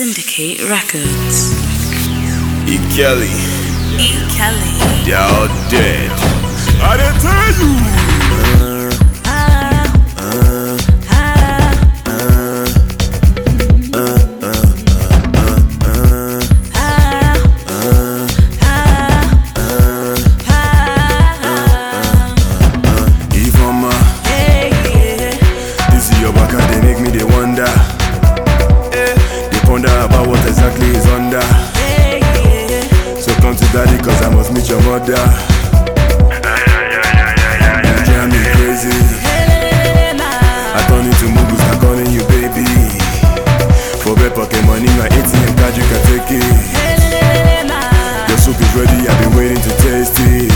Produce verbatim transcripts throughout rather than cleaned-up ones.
Syndicate Records. E. Kelly. E. Kelly. They're all dead. I didn't tell you. Ah, ah, ah, ah, Ifeoma, this is your back and they make me they wonder. They ponder about what exactly is under. So come to daddy cause I must meet your mother. You drive me crazy. I turn into mugu, start calling you baby. For bed pocket money, my A T M card you can take it. Your soup is ready, I've been waiting to taste it.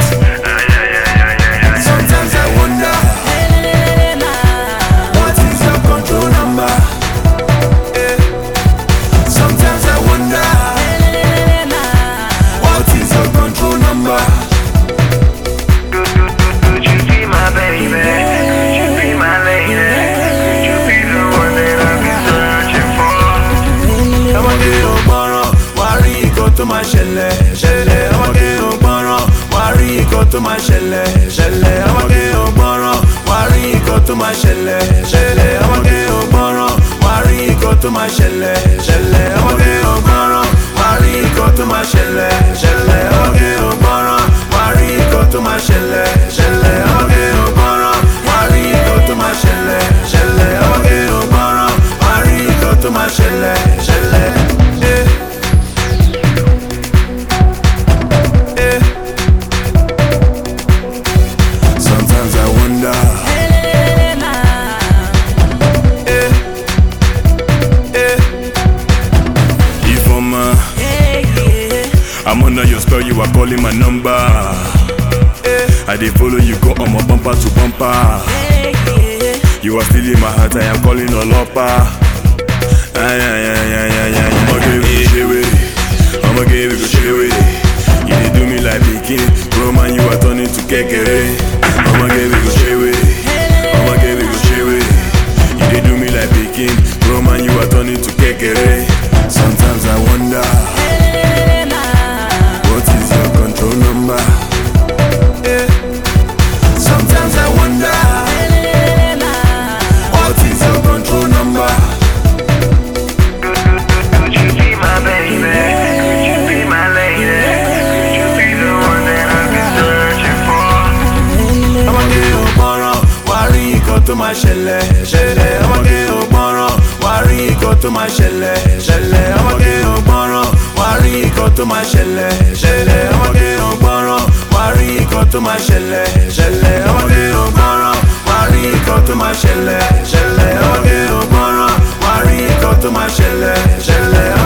Sometimes I wonder, what is your control number? Sometimes I wonder, what is your control number? Could you be my baby? Could you be my lady? Could you be the one that I've been searching for? Ọmọdé ò gbọ́ràn, wá rí nǹkan tó máa ṣẹlẹ̀, ṣẹlẹ̀. Ọmọdé ò gbọ́ràn, wá rí nǹkan tó máa ṣẹlẹ̀, ṣẹlẹ̀. Ọmọdé ò gbọ́ràn, wá rí nǹkan tó máa ṣẹlẹ̀, ṣẹlẹ̀. Ọmọdé ò gbọ́ràn, wá rí nǹkan tó máa ṣẹlẹ̀, ṣẹlẹ̀. Ọmọdé ò gbọ́ràn, wá rí nǹkan tó máa ṣẹlẹ̀, ṣẹlẹ̀. Ọmọdé ò gbọ́ràn, wá rí nǹkan tó máa ṣẹlẹ̀, ṣẹlẹ̀. Ọmọdé ò gbọ́ràn, wá rí nǹkan tó máa ṣẹlẹ̀, ṣẹlẹ̀. Ọmọdé ò gbọ́ràn, wá rí nǹkan tó máa ṣẹlẹ̀, ṣẹlẹ̀. Eh. Eh. Sometimes I wonder. Eh. Eh. Ifeoma, I'm under your spell, you are calling my number. Eh. I dey follow you, go on my bumper to bumper. You are still in my heart, I am calling Olopa. Ay, ay, ay, ay, ay, ay. I'ma give you shit with it. I'ma give you shit with it. You dey do me like bikini. Bro, man, you are turning to kekere. I'ma give you shit with it. I'ma give you shit with it. You dey do me like bikini. Bro, man, you are turning to kekere. Sometimes I wonder, what is your control number? Eh. Sometimes I wonder, what is your control number? Could you be my baby? Could you be my lady? Could you be the one that I've been searching for? Ọmọdé ò gbọ́ràn, wá rí nǹkan tó máa ṣẹlẹ̀, ṣẹlẹ̀. Ọmọdé ò gbọ́ràn, wá rí nǹkan tó máa ṣẹlẹ̀, ṣẹlẹ̀. Ọmọdé ò gbọ́ràn, wá rí nǹkan tó máa ṣẹlẹ̀, ṣẹlẹ̀. Ọmọdé ò gbọ́ràn, wá rí nǹkan tó máa ṣẹlẹ̀, ṣẹlẹ̀. Ọmọdé ò gbọ́ràn, wá rí nǹkan tó máa ṣẹlẹ̀, ṣẹlẹ̀. Ọmọdé ò gbọ́ràn, wá rí nǹkan tó máa ṣẹlẹ̀, ṣẹlẹ̀.